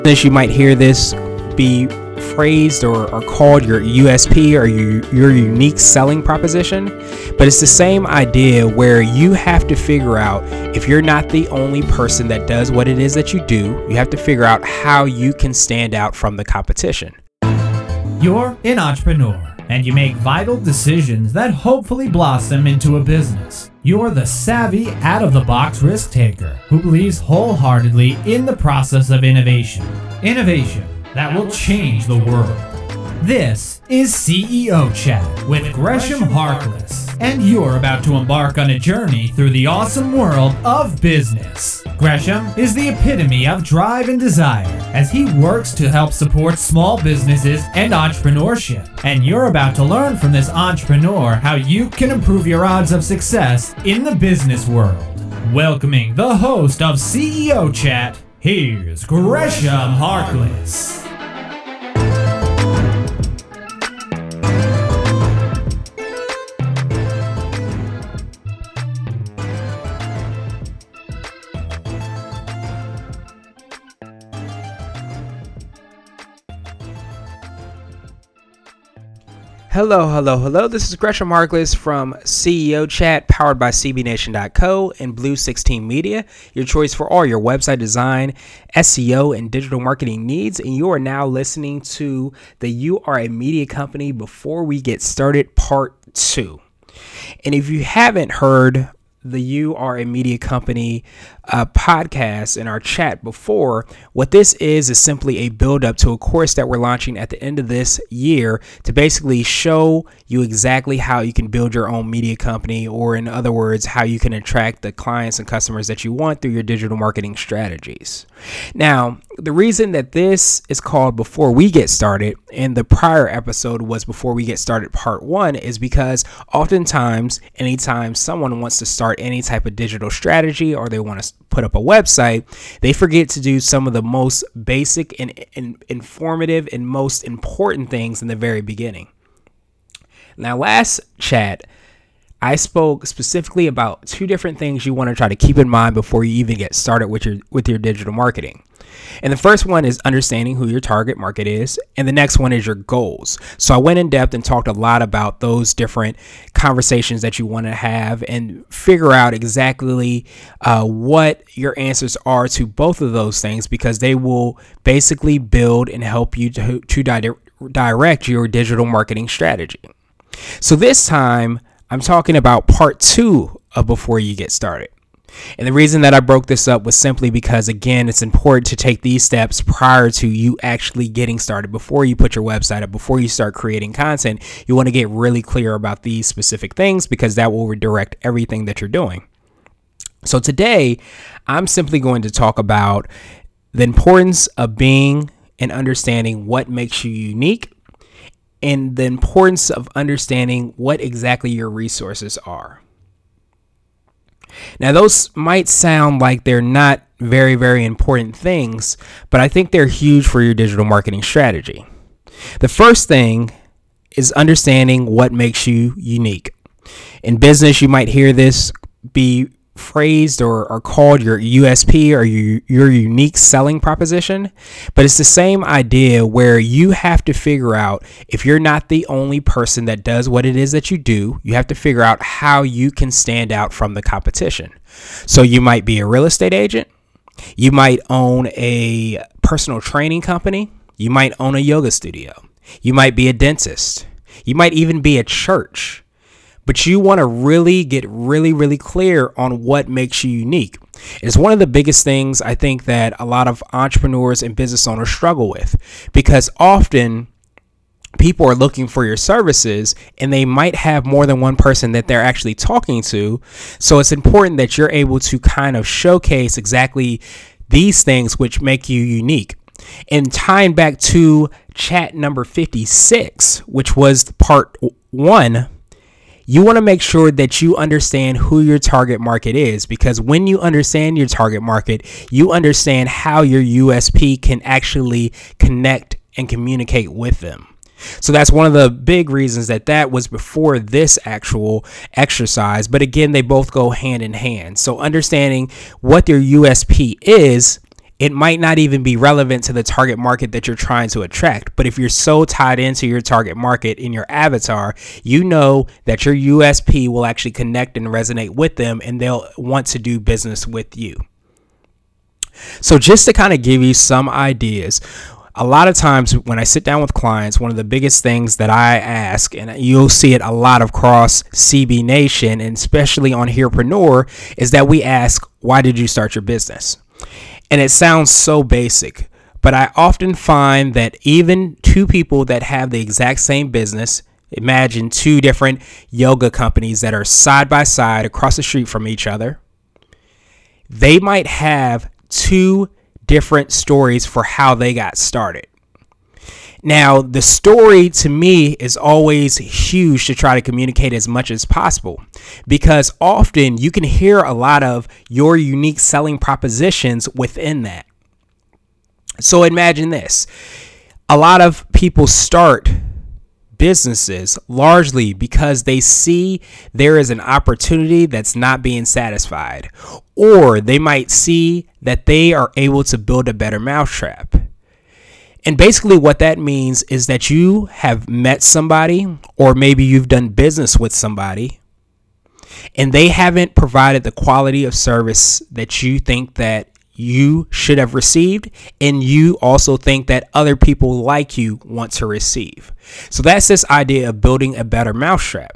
As you might hear this be phrased or called your USP or your unique selling proposition, but it's the same idea where you have to figure out, if you're not the only person that does what it is that you do, you have to figure out how you can stand out from the competition. You're an entrepreneur, and you make vital decisions that hopefully blossom into a business. You're the savvy, out-of-the-box risk taker who believes wholeheartedly in the process of innovation. Innovation that will change the world. This is CEO Chat with Gresham Harkless, and you're about to embark on a journey through the awesome world of business. Gresham is the epitome of drive and desire as he works to help support small businesses and entrepreneurship. And you're about to learn from this entrepreneur how you can improve your odds of success in the business world. Welcoming the host of CEO Chat, here's Gresham Harkless. Hello. This is Gresham Harkless from CEO Chat, powered by CBNation.co and Blue 16 Media, your choice for all your website design, SEO, and digital marketing needs. And you are now listening to the You Are a Media Company Before We Get Started Part 2. And if you haven't heard the You Are a Media Company podcast in our chat before, what this is simply a build up to a course that we're launching at the end of this year to basically show you exactly how you can build your own media company, or in other words, how you can attract the clients and customers that you want through your digital marketing strategies. Now, the reason that this is called Before We Get Started and the prior episode was Before We Get Started Part 1 is because oftentimes, anytime someone wants to start any type of digital strategy or they want to put up a website, they forget to do some of the most basic and informative and most important things in the very beginning. Now, last chat, I spoke specifically about two different things you want to try to keep in mind before you even get started with your digital marketing. And the first one is understanding who your target market is, and the next one is your goals. So I went in depth and talked a lot about those different conversations that you want to have and figure out exactly what your answers are to both of those things, because they will basically build and help you to direct your digital marketing strategy. So this time, I'm talking about part 2 of Before You Get Started. And the reason that I broke this up was simply because, again, it's important to take these steps prior to you actually getting started. Before you put your website up, before you start creating content, you want to get really clear about these specific things, because that will redirect everything that you're doing. So today, I'm simply going to talk about the importance of being and understanding what makes you unique, and the importance of understanding what exactly your resources are. Now, those might sound like they're not very, very important things, but I think they're huge for your digital marketing strategy. The first thing is understanding what makes you unique. In business, you might hear this be phrased or called your USP or your unique selling proposition, but it's the same idea where you have to figure out, if you're not the only person that does what it is that you do, you have to figure out how you can stand out from the competition. So you might be a real estate agent, you might own a personal training company, you might own a yoga studio, you might be a dentist, you might even be a church. But you want to really get really clear on what makes you unique. It's one of the biggest things I think that a lot of entrepreneurs and business owners struggle with, because often people are looking for your services and they might have more than one person that they're actually talking to. So it's important that you're able to kind of showcase exactly these things which make you unique. And tying back to chat number 56, which was part 1, you want to make sure that you understand who your target market is, because when you understand your target market, you understand how your USP can actually connect and communicate with them. So that's one of the big reasons that was before this actual exercise. But again, they both go hand in hand. So understanding what their USP is it might not even be relevant to the target market that you're trying to attract. But if you're so tied into your target market in your avatar, you know that your USP will actually connect and resonate with them, and they'll want to do business with you. So just to kind of give you some ideas, a lot of times when I sit down with clients, one of the biggest things that I ask, and you'll see it a lot across CB Nation and especially on Herepreneur, is that we ask, why did you start your business? And it sounds so basic, but I often find that even two people that have the exact same business, imagine two different yoga companies that are side by side across the street from each other, they might have two different stories for how they got started. Now, the story to me is always huge to try to communicate as much as possible, because often you can hear a lot of your unique selling propositions within that. So imagine this. A lot of people start businesses largely because they see there is an opportunity that's not being satisfied, or they might see that they are able to build a better mousetrap. And basically what that means is that you have met somebody, or maybe you've done business with somebody, and they haven't provided the quality of service that you think that you should have received, and you also think that other people like you want to receive. So that's this idea of building a better mousetrap.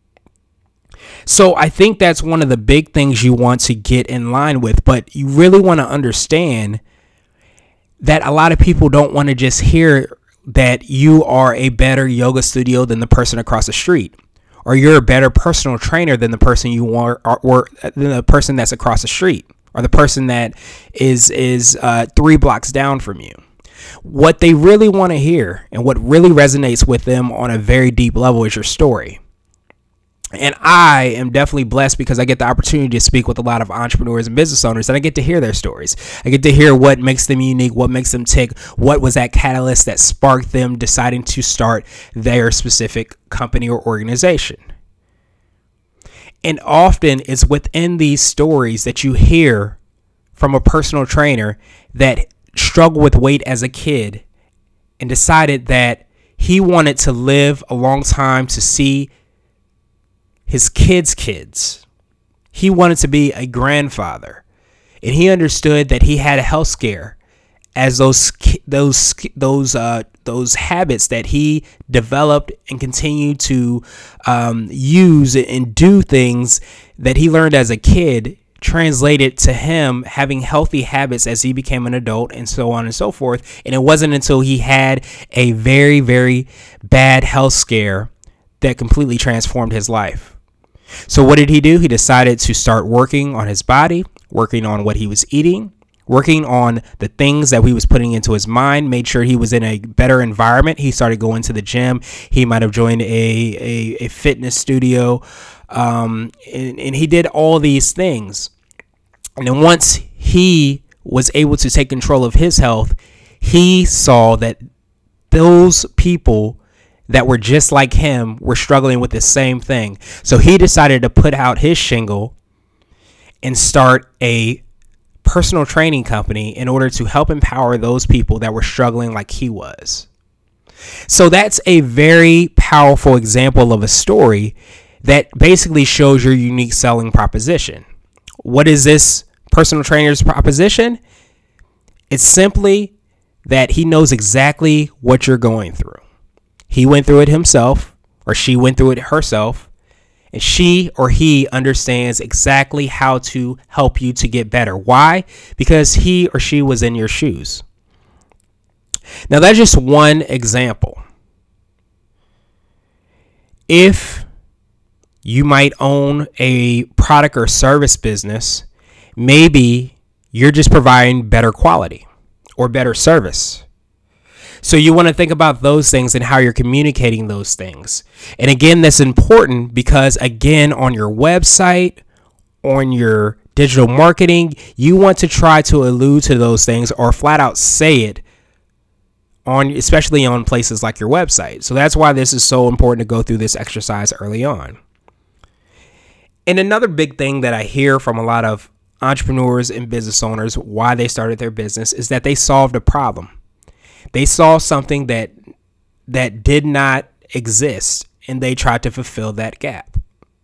So I think that's one of the big things you want to get in line with, but you really want to understand that a lot of people don't want to just hear that you are a better yoga studio than the person across the street, or you're a better personal trainer than the person you are, or than the person that's across the street, or the person that is 3 blocks down from you. What they really want to hear and what really resonates with them on a very deep level is your story. And I am definitely blessed because I get the opportunity to speak with a lot of entrepreneurs and business owners, and I get to hear their stories. I get to hear what makes them unique, what makes them tick, what was that catalyst that sparked them deciding to start their specific company or organization. And often it's within these stories that you hear from a personal trainer that struggled with weight as a kid and decided that he wanted to live a long time to see his kids. He wanted to be a grandfather, and he understood that he had a health scare as those habits that he developed and continued to use and do things that he learned as a kid translated to him having healthy habits as he became an adult, and so on and so forth. And it wasn't until he had a very, very bad health scare that completely transformed his life. So what did he do? He decided to start working on his body, working on what he was eating, working on the things that he was putting into his mind, made sure he was in a better environment. He started going to the gym. He might have joined a fitness studio, and he did all these things. And then once he was able to take control of his health, he saw that those people that were just like him were struggling with the same thing. So he decided to put out his shingle and start a personal training company in order to help empower those people that were struggling like he was. So that's a very powerful example of a story that basically shows your unique selling proposition. What is this personal trainer's proposition? It's simply that he knows exactly what you're going through. He went through it himself, or she went through it herself, and she or he understands exactly how to help you to get better. Why? Because he or she was in your shoes. Now, that's just one example. If you might own a product or service business, maybe you're just providing better quality or better service. So you want to think about those things and how you're communicating those things. And again, that's important because, again, on your website, on your digital marketing, you want to try to allude to those things or flat out say it, especially on places like your website. So that's why this is so important to go through this exercise early on. And another big thing that I hear from a lot of entrepreneurs and business owners why they started their business is that they solved a problem. They saw something that did not exist, and they tried to fulfill that gap.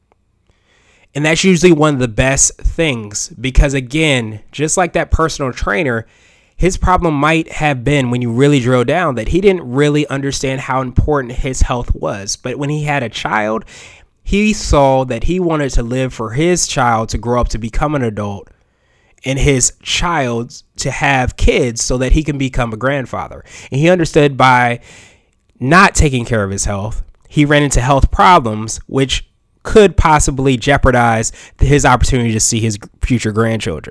And that's usually one of the best things, because again, just like that personal trainer, his problem might have been, when you really drill down, that he didn't really understand how important his health was. But when he had a child, he saw that he wanted to live for his child to grow up to become an adult, and his child to have kids so that he can become a grandfather. And he understood by not taking care of his health, he ran into health problems, which could possibly jeopardize his opportunity to see his future grandchildren.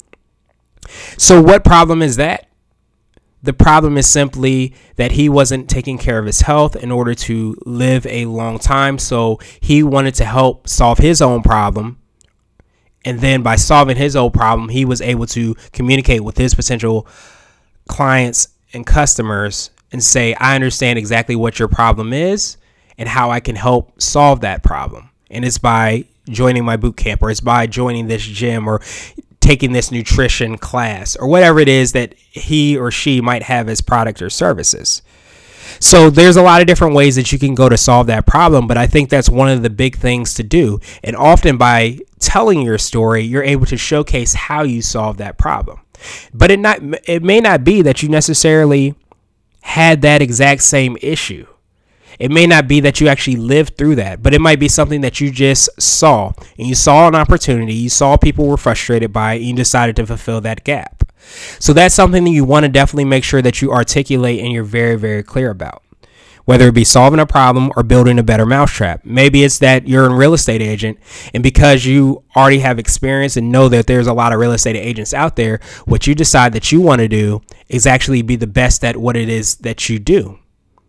So what problem is that? The problem is simply that he wasn't taking care of his health in order to live a long time. So he wanted to help solve his own problem. And then by solving his own problem, he was able to communicate with his potential clients and customers and say, I understand exactly what your problem is and how I can help solve that problem. And it's by joining my boot camp, or it's by joining this gym, or taking this nutrition class, or whatever it is that he or she might have as product or services. So there's a lot of different ways that you can go to solve that problem, but I think that's one of the big things to do. And often by telling your story, you're able to showcase how you solve that problem. But it may not be that you necessarily had that exact same issue. It may not be that you actually lived through that, but it might be something that you just saw, and you saw an opportunity, you saw people were frustrated by it, and you decided to fulfill that gap. So that's something that you want to definitely make sure that you articulate and you're very, very clear about, whether it be solving a problem or building a better mousetrap. Maybe it's that you're a real estate agent, and because you already have experience and know that there's a lot of real estate agents out there, what you decide that you want to do is actually be the best at what it is that you do.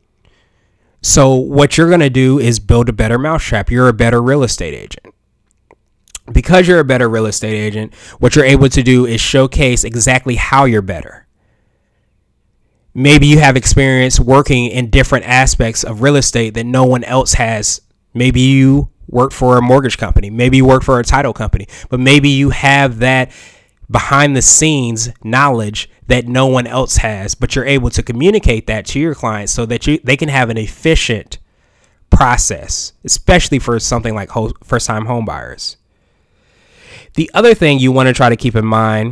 So what you're going to do is build a better mousetrap. You're a better real estate agent. Because you're a better real estate agent, what you're able to do is showcase exactly how you're better. Maybe you have experience working in different aspects of real estate that no one else has. Maybe you work for a mortgage company. Maybe you work for a title company. But maybe you have that behind the scenes knowledge that no one else has, but you're able to communicate that to your clients so that they can have an efficient process, especially for something like first-time home buyers. The other thing you want to try to keep in mind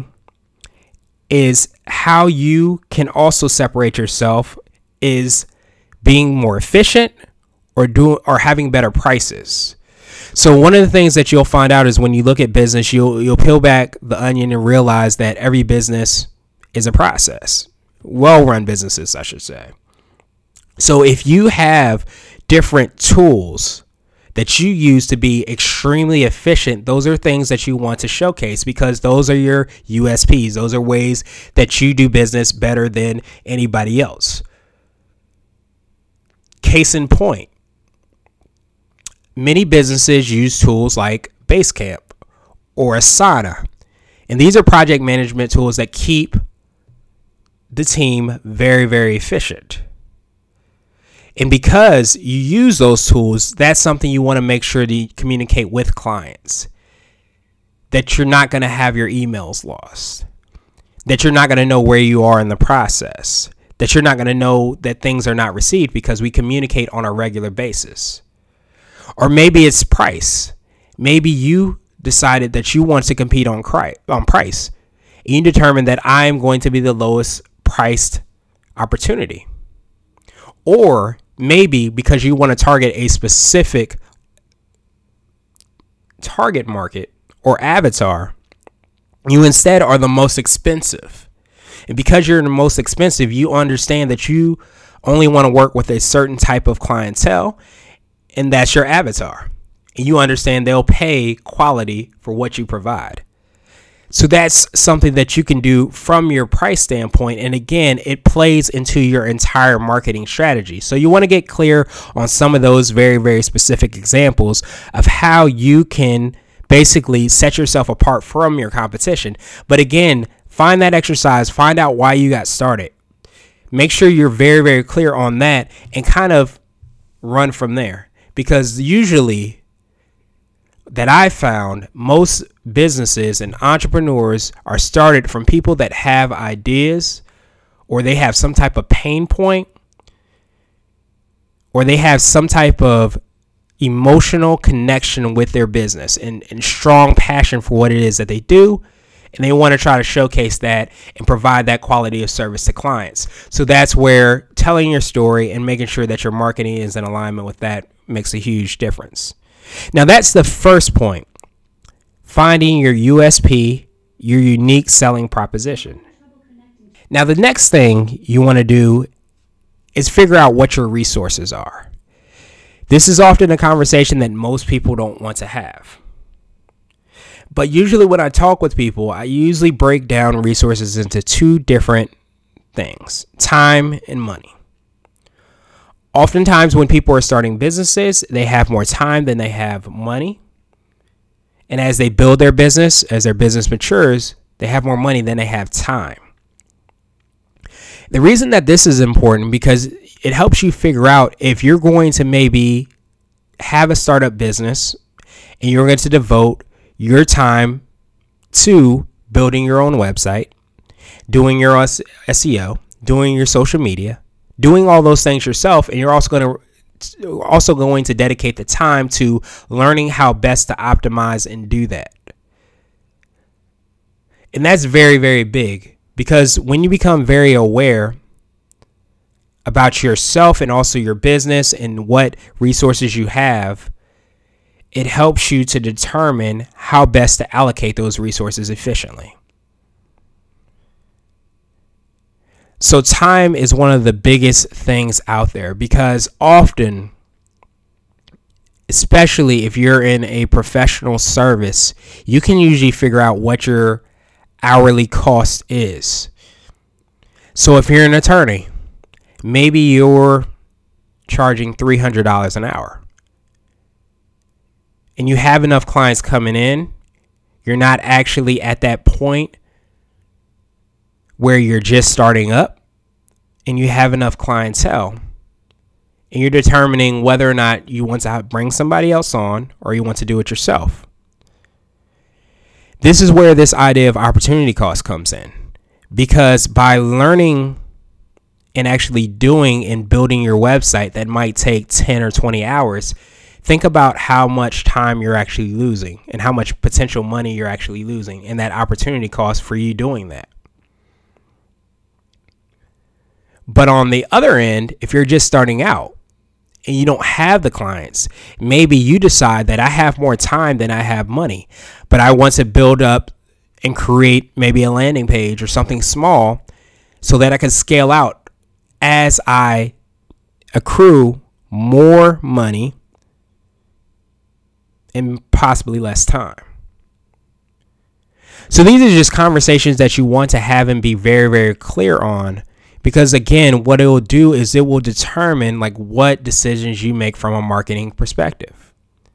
is how you can also separate yourself is being more efficient or having better prices. So one of the things that you'll find out is when you look at business, you'll peel back the onion and realize that every business is a process. Well-run businesses, I should say. So if you have different tools that you use to be extremely efficient, those are things that you want to showcase, because those are your USPs. Those are ways that you do business better than anybody else. Case in point, many businesses use tools like Basecamp or Asana. And these are project management tools that keep the team very, very efficient. And because you use those tools, that's something you want to make sure to communicate with clients. That you're not going to have your emails lost. That you're not going to know where you are in the process. That you're not going to know that things are not received, because we communicate on a regular basis. Or maybe it's price. Maybe you decided that you want to compete on price. And you determined that I am going to be the lowest priced opportunity. Or maybe because you want to target a specific target market or avatar, you instead are the most expensive. And because you're the most expensive, you understand that you only want to work with a certain type of clientele, and that's your avatar. And you understand they'll pay quality for what you provide. So that's something that you can do from your price standpoint. And again, it plays into your entire marketing strategy. So you want to get clear on some of those very, very specific examples of how you can basically set yourself apart from your competition. But again, find that exercise, find out why you got started. Make sure you're very, very clear on that and kind of run from there. Because usually that I found, most businesses and entrepreneurs are started from people that have ideas, or they have some type of pain point, or they have some type of emotional connection with their business and strong passion for what it is that they do. And they want to try to showcase that and provide that quality of service to clients. So that's where telling your story and making sure that your marketing is in alignment with that makes a huge difference. Now, that's the first point. Finding your USP, your unique selling proposition. Now, the next thing you want to do is figure out what your resources are. This is often a conversation that most people don't want to have. But usually when I talk with people, I usually break down resources into two different things: time and money. Oftentimes when people are starting businesses, they have more time than they have money. And as they build their business, as their business matures, they have more money than they have time. The reason that this is important, because it helps you figure out if you're going to maybe have a startup business and you're going to devote your time to building your own website, doing your SEO, doing your social media, doing all those things yourself, and you're also going to dedicate the time to learning how best to optimize and do that. And that's very, very big. Because when you become very aware about yourself and also your business and what resources you have, it helps you to determine how best to allocate those resources efficiently. So time is one of the biggest things out there, because often, especially if you're in a professional service, you can usually figure out what your hourly cost is. So if you're an attorney, maybe you're charging $300 an hour and you have enough clients coming in. You're not actually at that point where you're just starting up and you have enough clientele, and you're determining whether or not you want to bring somebody else on or you want to do it yourself. This is where this idea of opportunity cost comes in, because by learning and actually doing and building your website that might take 10 or 20 hours, think about how much time you're actually losing and how much potential money you're actually losing, and that opportunity cost for you doing that. But on the other end, if you're just starting out and you don't have the clients, maybe you decide that I have more time than I have money, but I want to build up and create maybe a landing page or something small so that I can scale out as I accrue more money and possibly less time. So these are just conversations that you want to have and be very, very clear on. Because again, what it will do is it will determine like what decisions you make from a marketing perspective.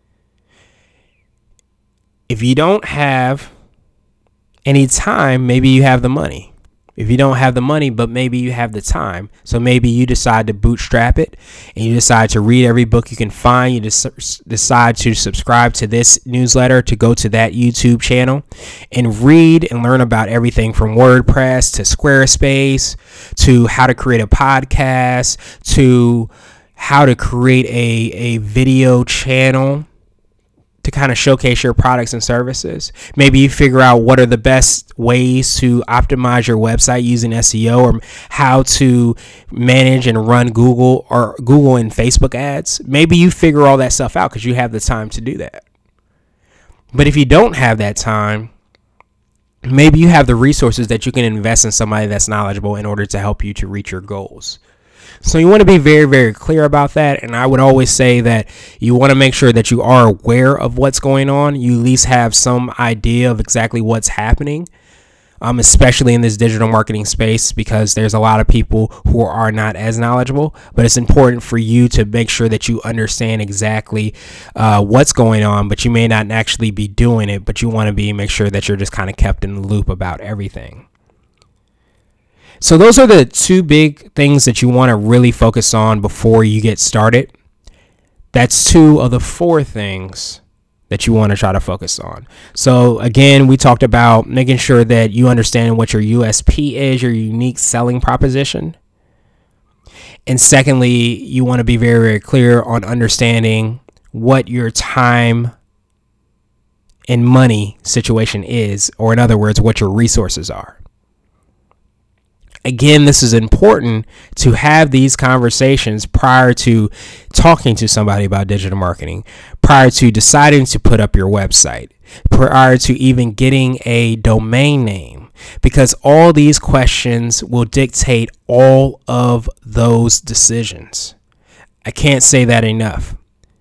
If you don't have any time, maybe you have the money. If you don't have the money, but maybe you have the time. So maybe you decide to bootstrap it and you decide to read every book you can find. You decide to subscribe to this newsletter, to go to that YouTube channel and read and learn about everything from WordPress to Squarespace to how to create a podcast to how to create a video channel to kind of showcase your products and services. Maybe you figure out what are the best ways to optimize your website using SEO, or how to manage and run Google and Facebook ads. Maybe you figure all that stuff out because you have the time to do that. But if you don't have that time, maybe you have the resources that you can invest in somebody that's knowledgeable in order to help you to reach your goals. So you want to be very, very clear about that. And I would always say that you want to make sure that you are aware of what's going on. You at least have some idea of exactly what's happening, especially in this digital marketing space, because there's a lot of people who are not as knowledgeable. But it's important for you to make sure that you understand exactly what's going on, but you may not actually be doing it, but you want to make sure that you're just kind of kept in the loop about everything. So those are the two big things that you want to really focus on before you get started. That's two of the four things that you want to try to focus on. So again, we talked about making sure that you understand what your USP is, your unique selling proposition. And secondly, you want to be very, very clear on understanding what your time and money situation is, or in other words, what your resources are. Again, this is important to have these conversations prior to talking to somebody about digital marketing, prior to deciding to put up your website, prior to even getting a domain name, because all these questions will dictate all of those decisions. I can't say that enough.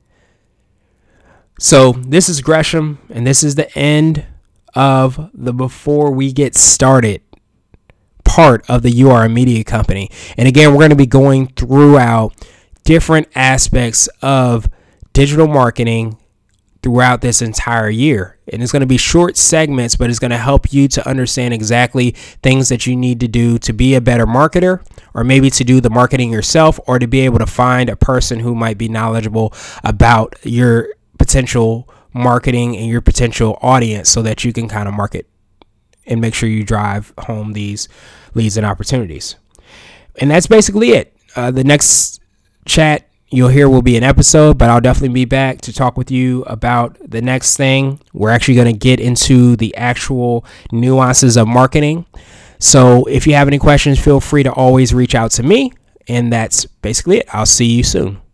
So this is Gresham, and this is the end of the Before We Get Started part of the You Are a Media Company. And again, we're going to be going throughout different aspects of digital marketing throughout this entire year. And it's going to be short segments, but it's going to help you to understand exactly things that you need to do to be a better marketer, or maybe to do the marketing yourself, or to be able to find a person who might be knowledgeable about your potential marketing and your potential audience, so that you can kind of market and make sure you drive home these leads and opportunities. And that's basically it. The next chat you'll hear will be an episode, but I'll definitely be back to talk with you about the next thing. We're actually going to get into the actual nuances of marketing. So if you have any questions, feel free to always reach out to me. And that's basically it. I'll see you soon.